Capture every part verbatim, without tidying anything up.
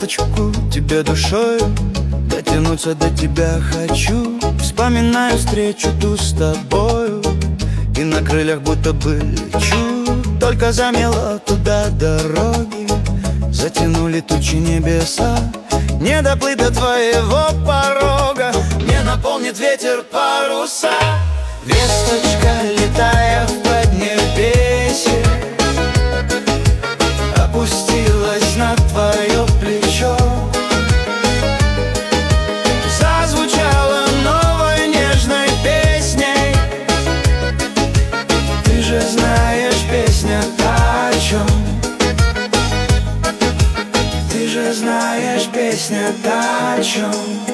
весточку тебе душою, дотянуться до тебя хочу. Вспоминаю встречу ту с тобою, и на крыльях будто бы лечу. Только замело туда дороги, затянули тучи небеса. Не доплыть до твоего порога, не наполнит ветер паруса. Весточка, летая в поднебесье, опустилась на твое плечо. Зазвучала новой нежной песней. Ты же знаешь, песня та, о чем. Ты же знаешь, песня та, о чем.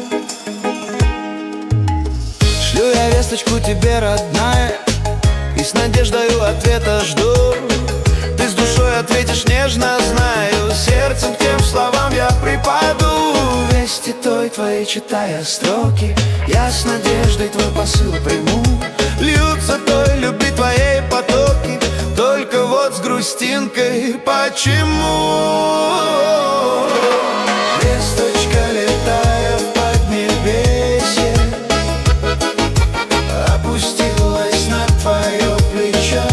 Шлю я весточку тебе, родная, и с надеждою ответа жду. Ты с душой ответишь нежно, знаю, сердцем к тем словам я припаду. Вести той твоей, читая строки, я с надеждой твой посыл приму. Льются той любви твоей потоки, только вот с грустинкой почему? Весточка, летая в поднебесье, опустилась на твое плечо.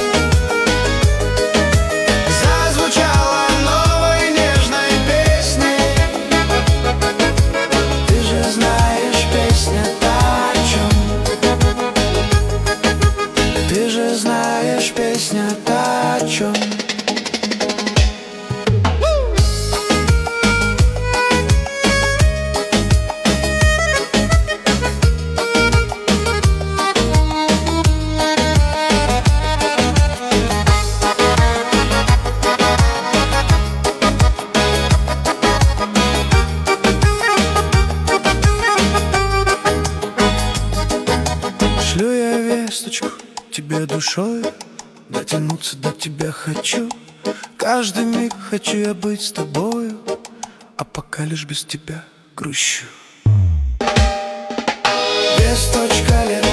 Зазвучала новой нежной песней. Ты же знаешь, песня та, о чем. Ты же знаешь, песня та, о чем. Шлю я весточку тебе душой, дотянуться до тебя хочу. Каждый миг хочу я быть с тобою, а пока лишь без тебя грущу. Весточка, летая